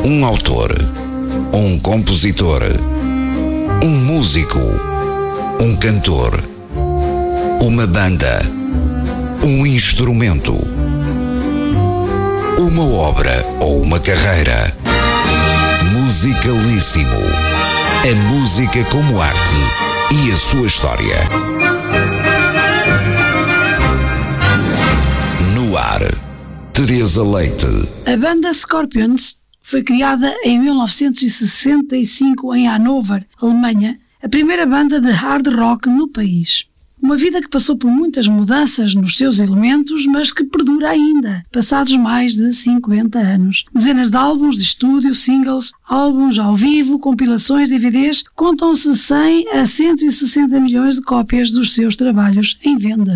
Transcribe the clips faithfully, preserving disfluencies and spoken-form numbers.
Um autor, um compositor, um músico, um cantor, uma banda, um instrumento, uma obra ou uma carreira. Musicalíssimo. A música como arte e a sua história. No ar, Teresa Leite. A banda Scorpions foi criada em mil novecentos e sessenta e cinco em Hannover, Alemanha, a primeira banda de hard rock no país. Uma vida que passou por muitas mudanças nos seus elementos, mas que perdura ainda, passados mais de cinquenta anos. Dezenas de álbuns de estúdio, singles, álbuns ao vivo, compilações, D V Ds, contam-se cem a cento e sessenta milhões de cópias dos seus trabalhos em vendas.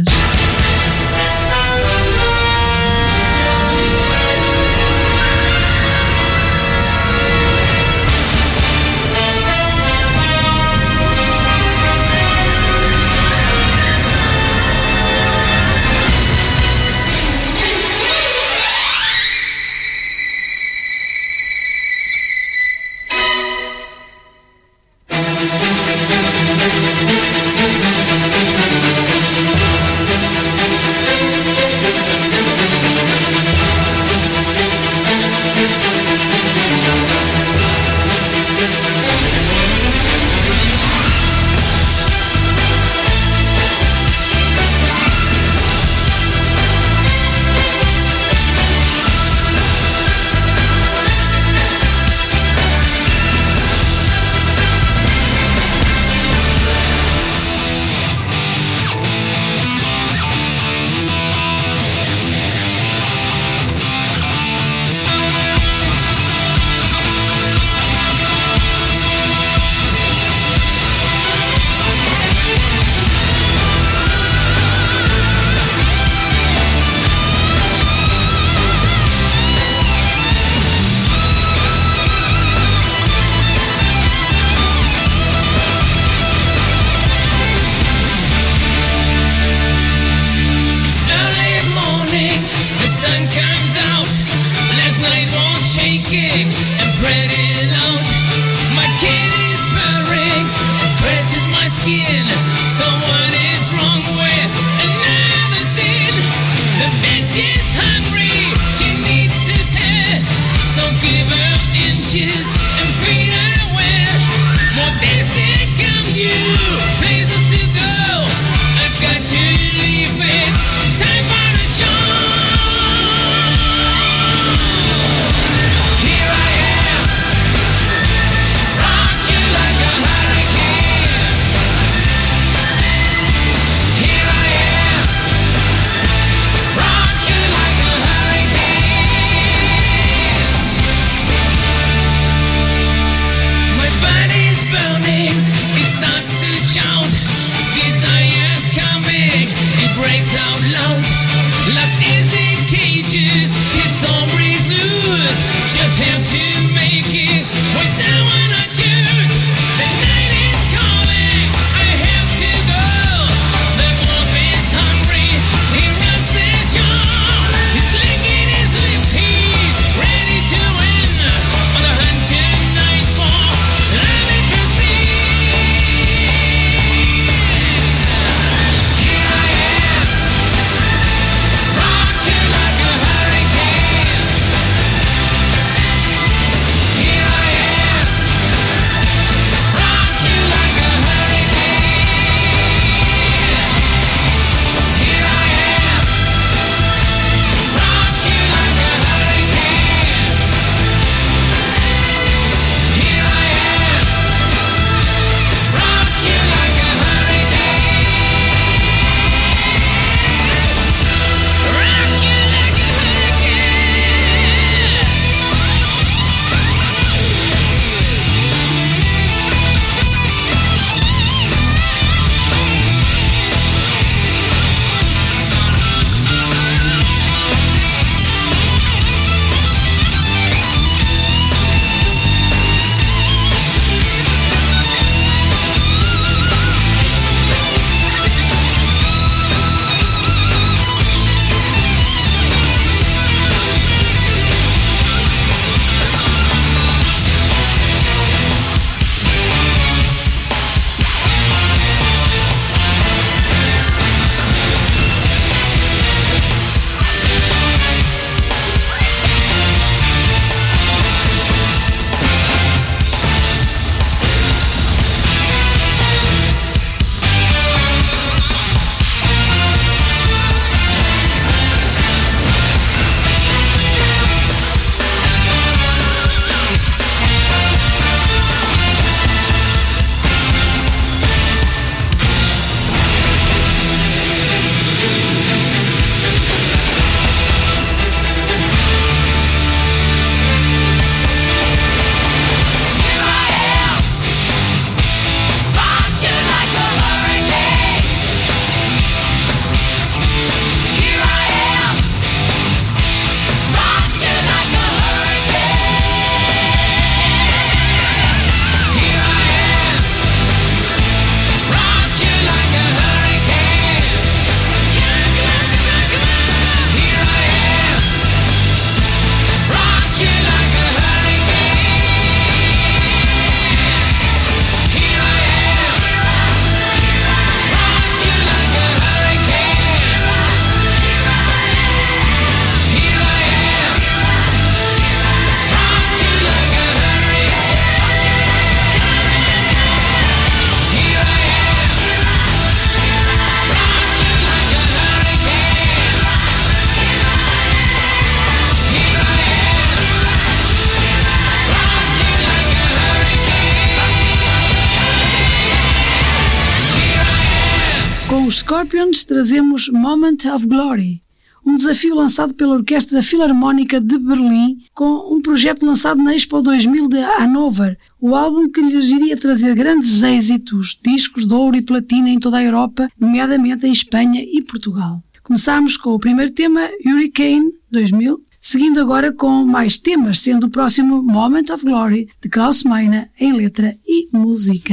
Scorpions trazemos Moment of Glory, um desafio lançado pela Orquestra Filarmónica de Berlim com um projeto lançado na Expo dois mil de Hannover, o álbum que lhes iria trazer grandes êxitos, discos de ouro e platina em toda a Europa, nomeadamente em Espanha e Portugal. Começámos com o primeiro tema, Hurricane dois mil, seguindo agora com mais temas, sendo o próximo Moment of Glory, de Klaus Meine, em letra e música.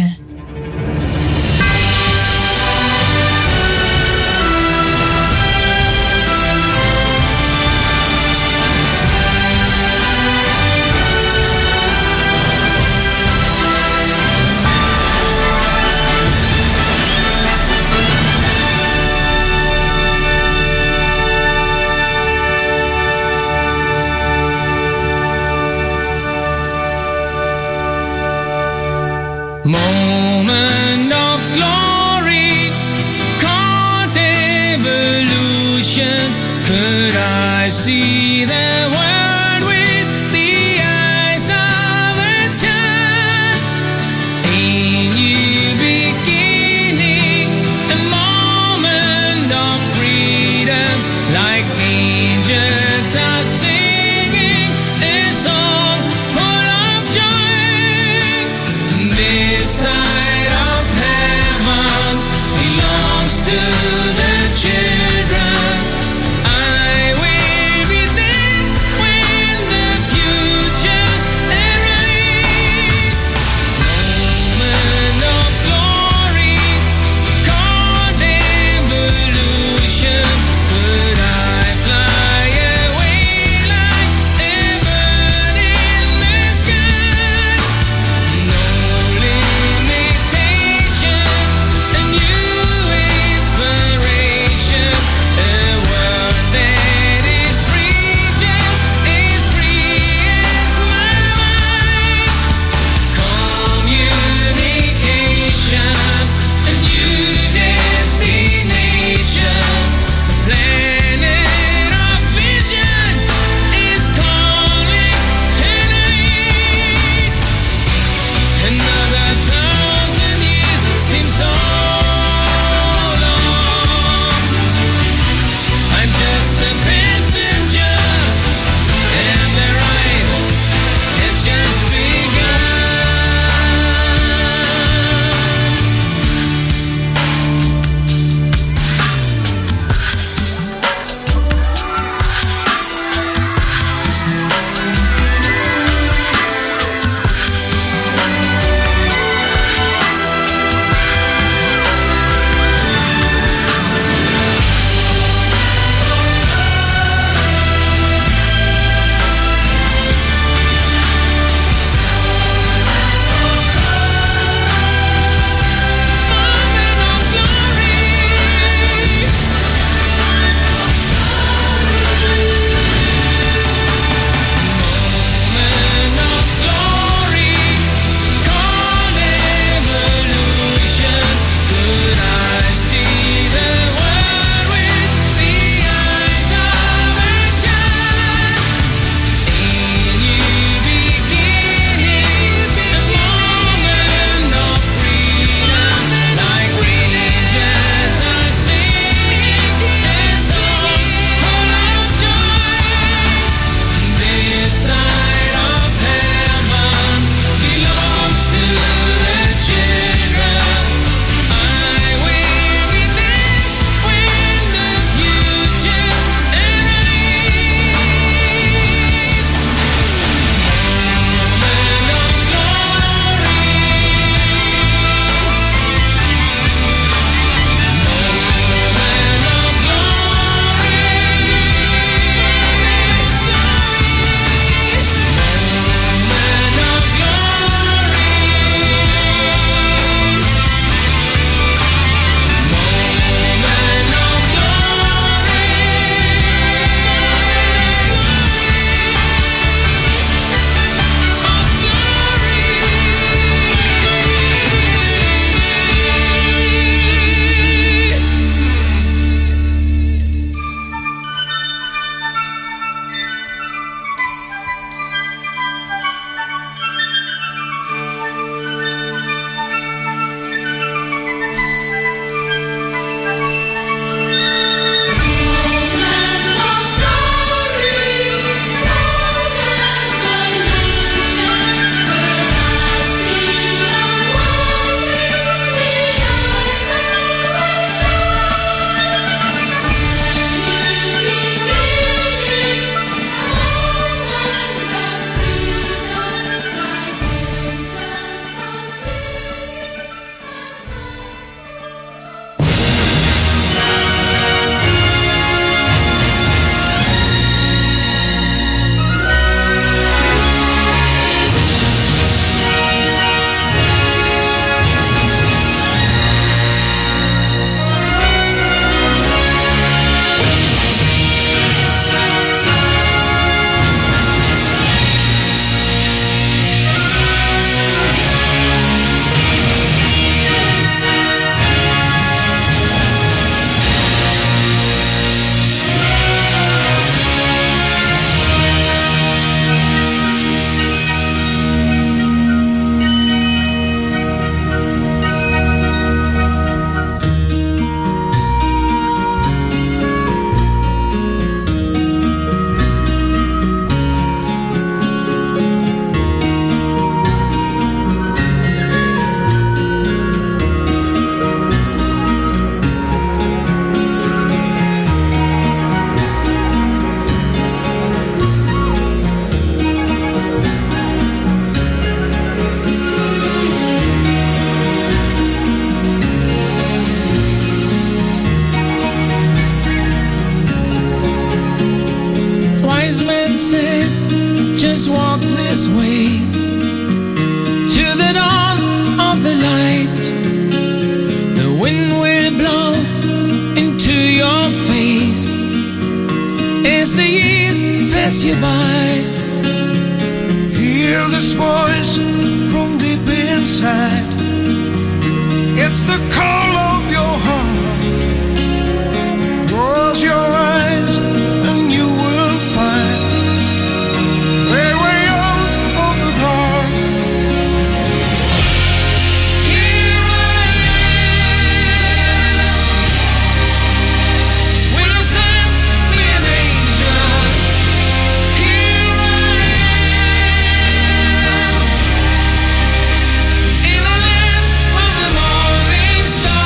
Moment of glory, caught evolution. Could I see the world with the eyes of a child? A new beginning, a moment of freedom, like angels are singing a song full of joy. This side of heaven belongs to the children. I will be there. wise man said, just walk this way to the dawn of the light. The wind will blow into your face as the years pass you by. Hear this voice from deep inside. It's the call of your heart. Close your eyes and you will find a way out of the dark. Here I am. Will you send me an angel? Here I am. In the land of the morning star.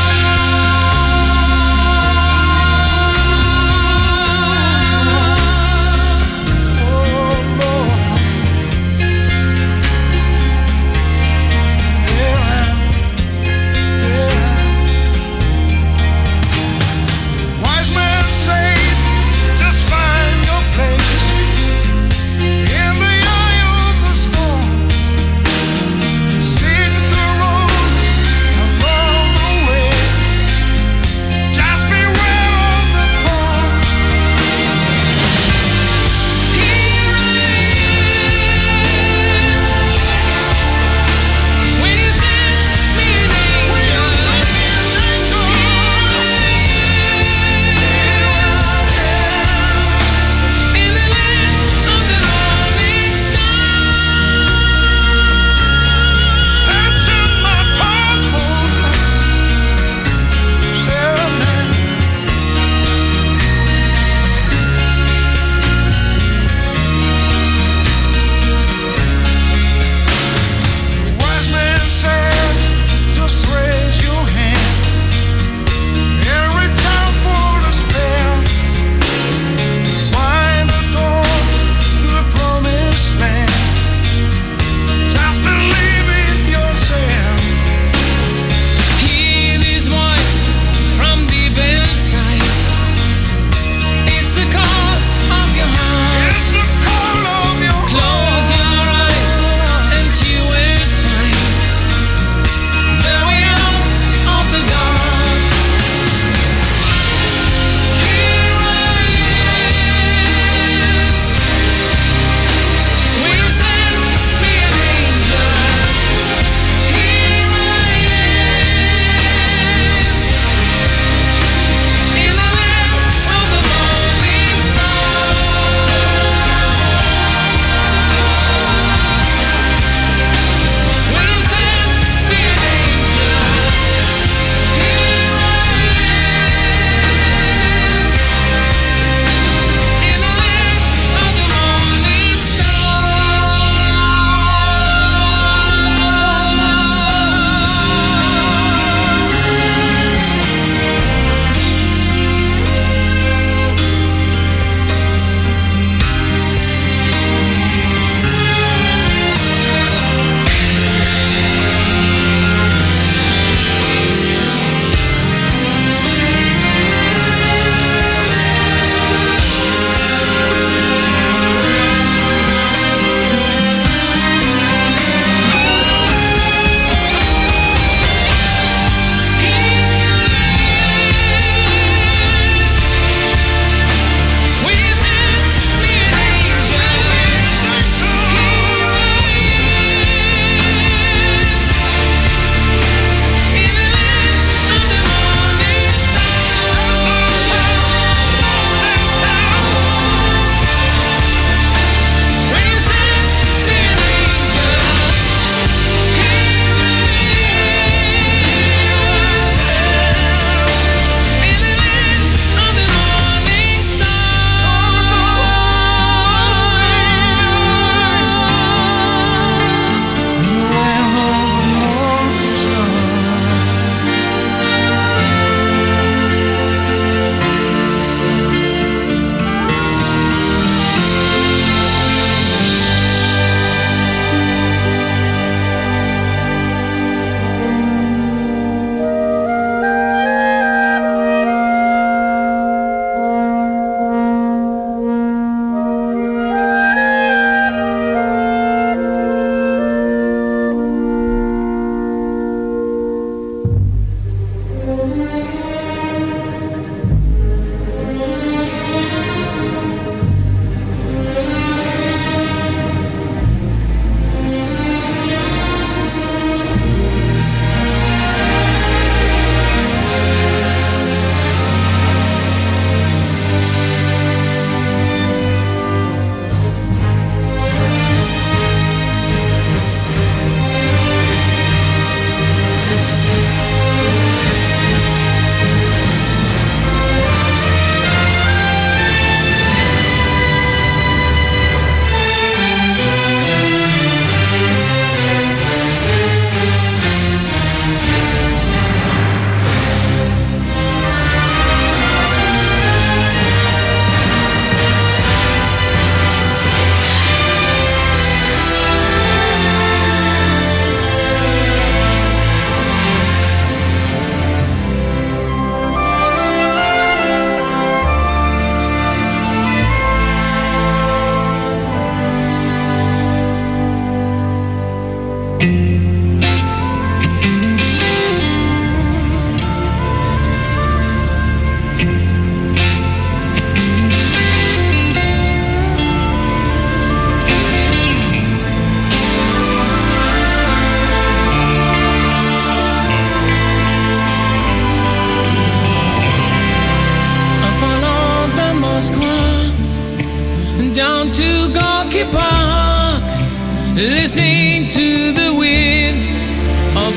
down to Gorky Park, listening to the wind of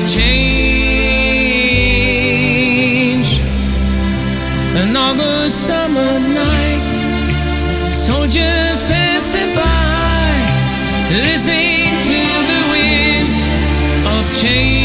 change. An August summer night, soldiers passing by, listening to the wind of change.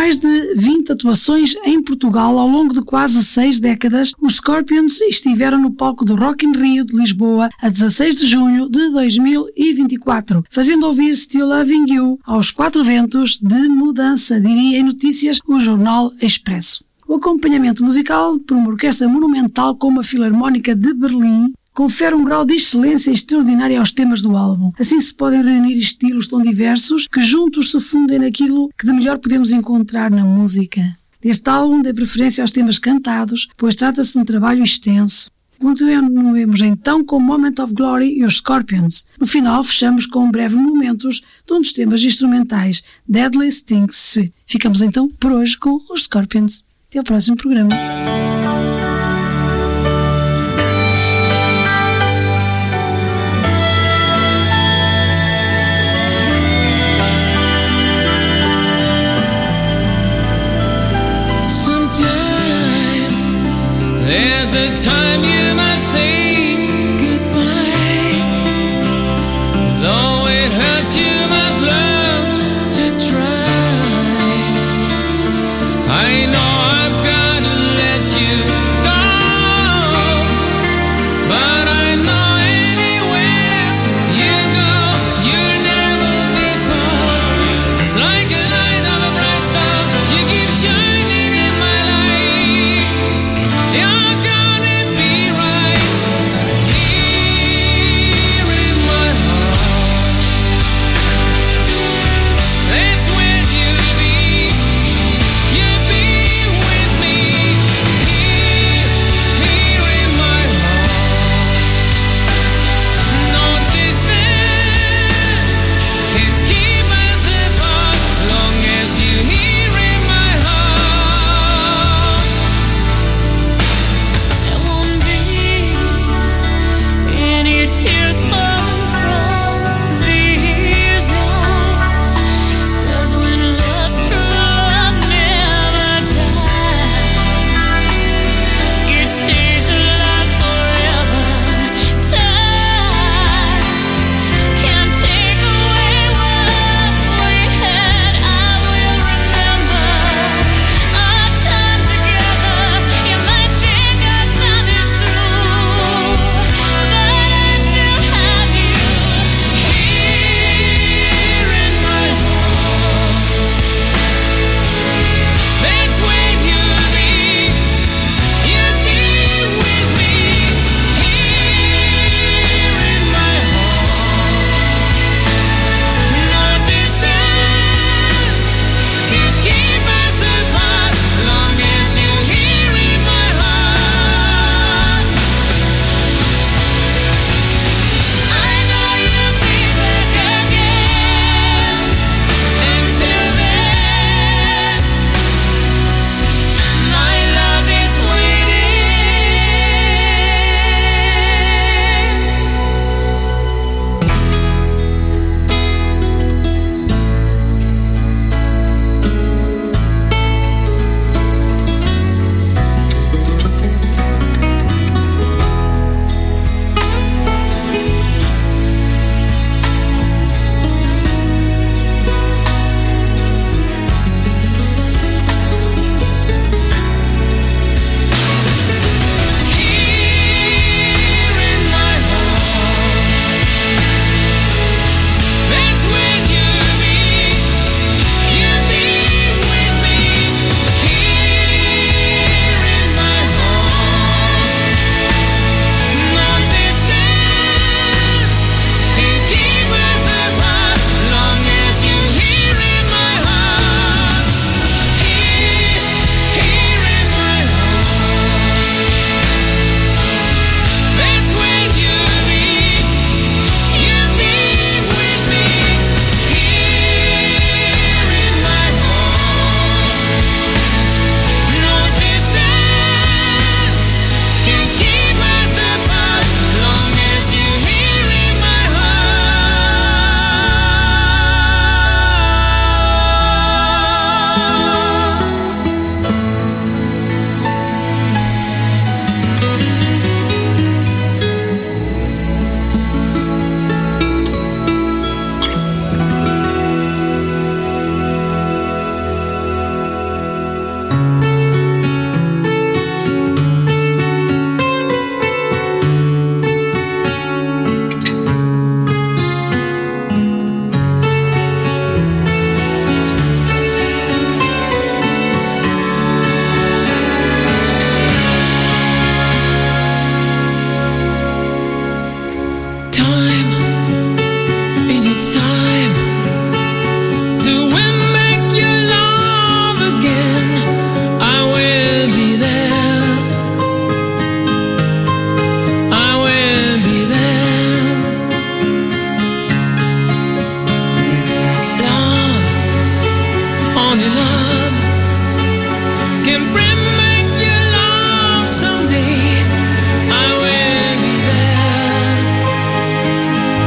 mais de vinte atuações em Portugal ao longo de quase seis décadas, os Scorpions estiveram no palco do Rock in Rio de Lisboa a dezasseis de junho de dois mil e vinte e quatro, fazendo ouvir Still Loving You aos quatro ventos de mudança, diria em notícias o Jornal Expresso. O acompanhamento musical por uma orquestra monumental como a Filarmónica de Berlim confere um grau de excelência extraordinário aos temas do álbum. Assim se podem reunir estilos tão diversos que juntos se fundem naquilo que de melhor podemos encontrar na música. Deste álbum dei preferência aos temas cantados, pois trata-se de um trabalho extenso. Continuemos então com Moment of Glory e os Scorpions. No final fechamos com um breve momentos de um dos temas instrumentais, Deadly Stink Suite. Ficamos então por hoje com os Scorpions. Até ao próximo programa. There's a time you must say goodbye. Though it hurts, you must learn to try. I know I've got to let you time, and it's time to win back your love again. I will be there, I will be there. Love, only love can bring back your love someday. I will be there.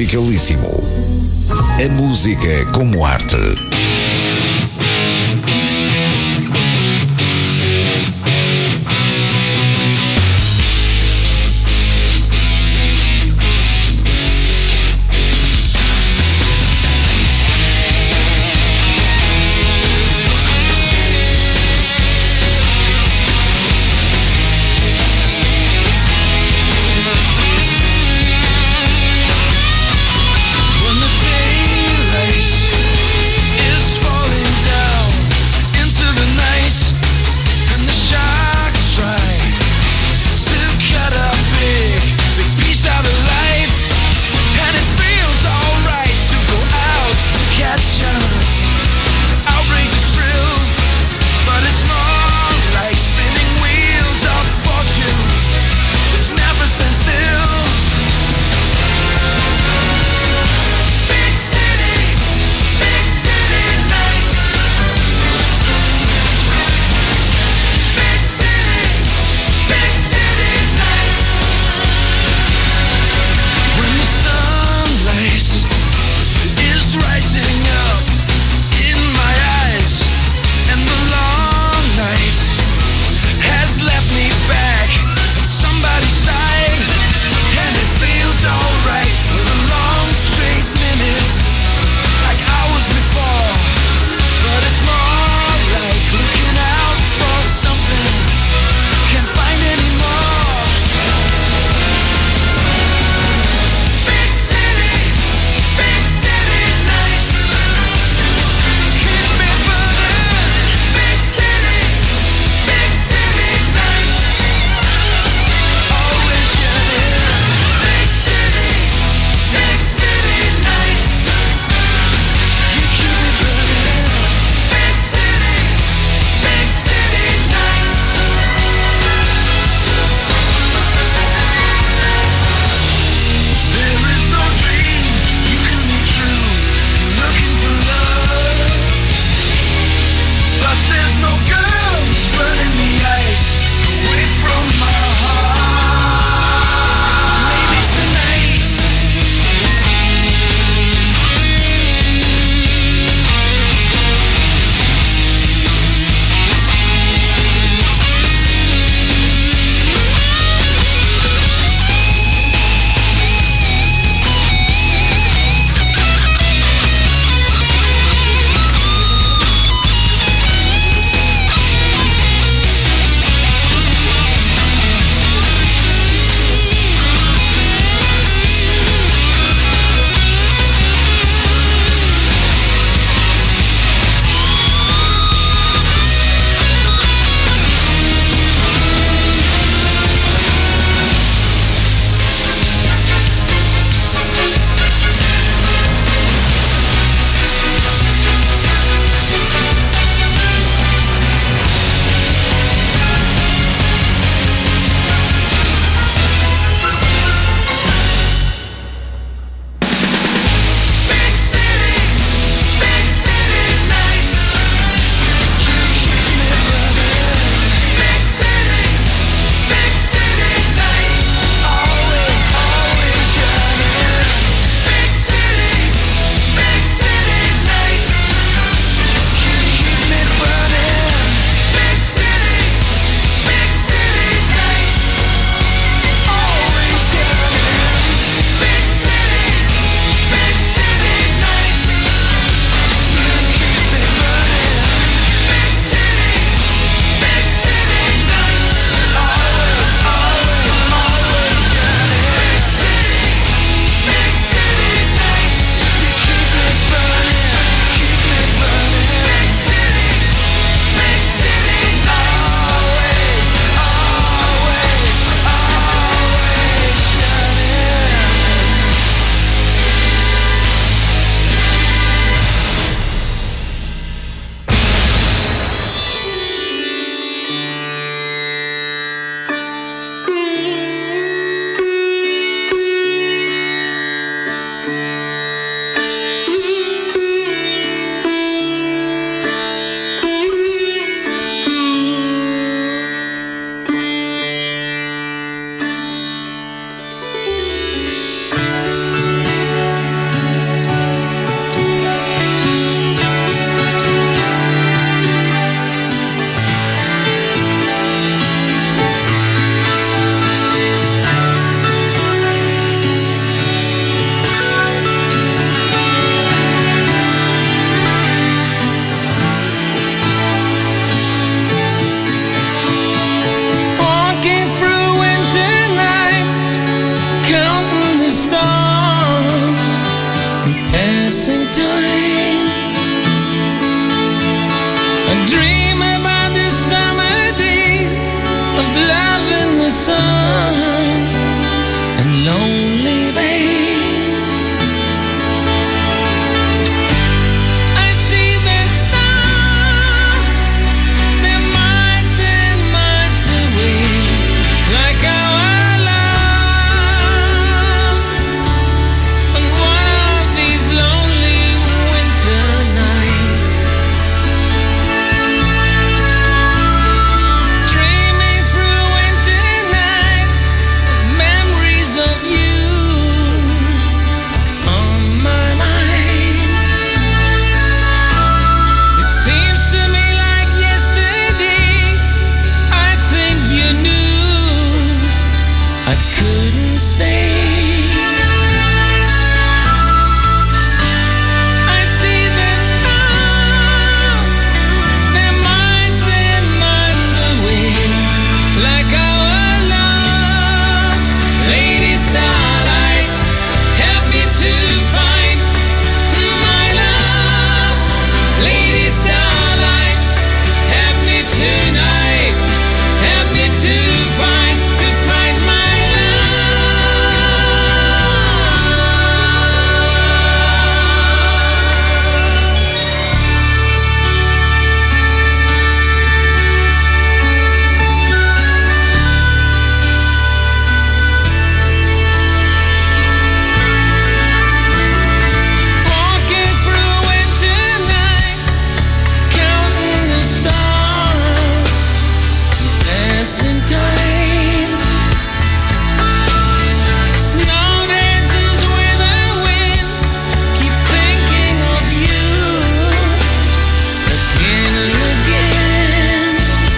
Musicalíssimo. A música como arte. When the day race is passing time. I dream about the summer days of love in the sun and lonely bays. I see the stars, they're miles and miles away, like our love. On one of these lonely winter nights, dreaming through winter night, memories of you on my mind. It seems to me like yesterday, I think you knew I couldn't stay. I see the stars, they're miles and miles away, like our love. Lady Starlight, help me to find my love. Lady Starlight, help me tonight. Help me to find, to find my walking through winter night, counting the stars, passing time. Snow dances with the wind, keep thinking of you again and again.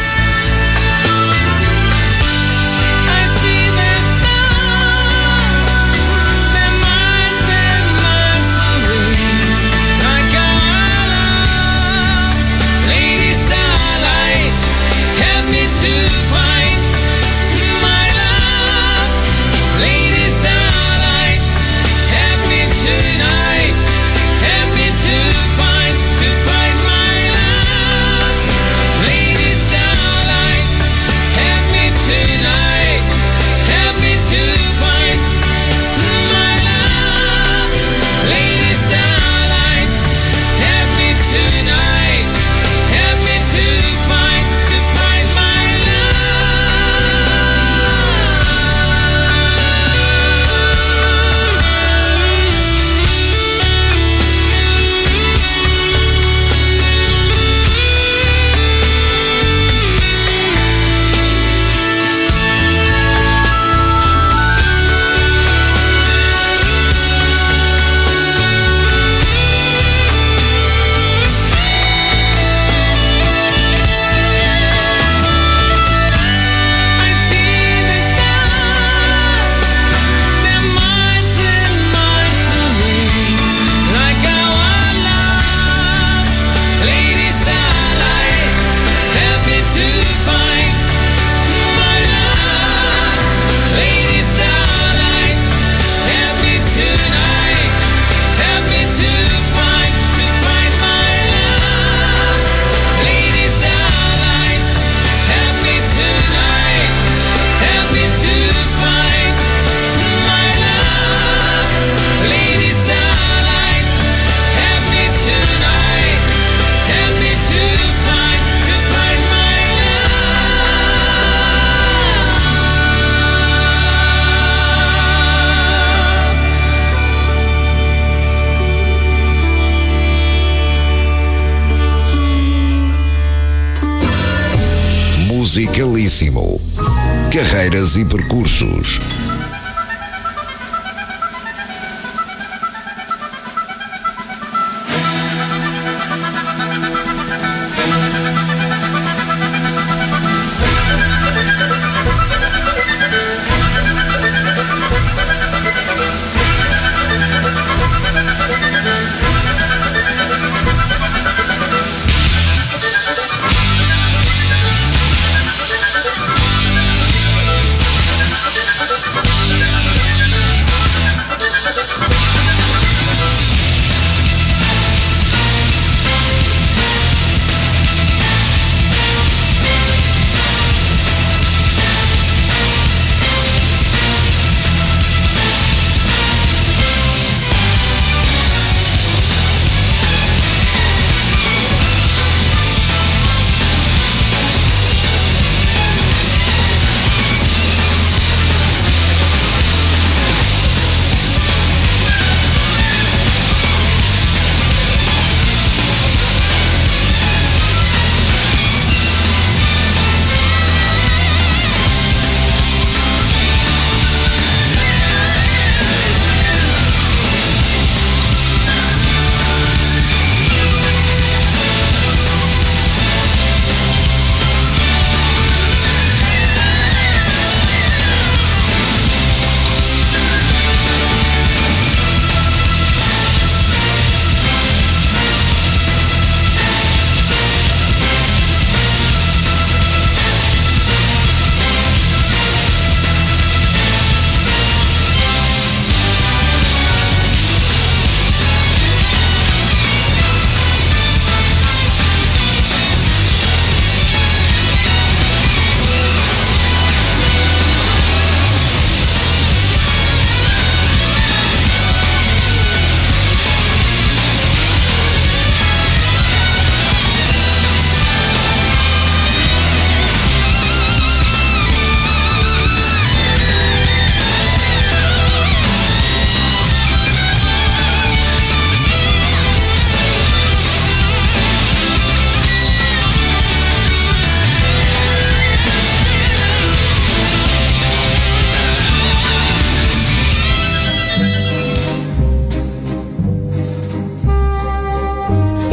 I see the stars, they're miles and miles away, like our love. Lady Starlight, help me to find my love. Lady Starlight, help me tonight. Help me to find, to find my love. Lady Starlight, help me tonight. Help me to find my love. Lady Starlight, help me tonight. Help me to find, to find my I see the stars, they're miles and miles away, like our love. Lady Starlight, help me to find my love. Lady Starlight, help me tonight. Help me to find, to find my love. Lady Starlight, help me tonight. Help me to find my love. Lady Starlight, help me tonight. Help me to find, to find my Musicalíssimo. Carreiras e percursos.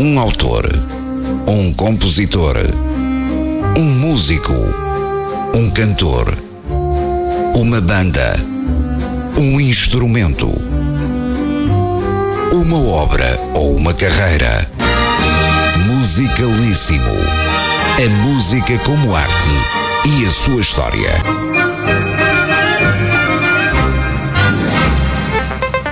Um autor, um compositor, um músico, um cantor, uma banda, um instrumento, uma obra ou uma carreira. Musicalíssimo. A música como arte e a sua história.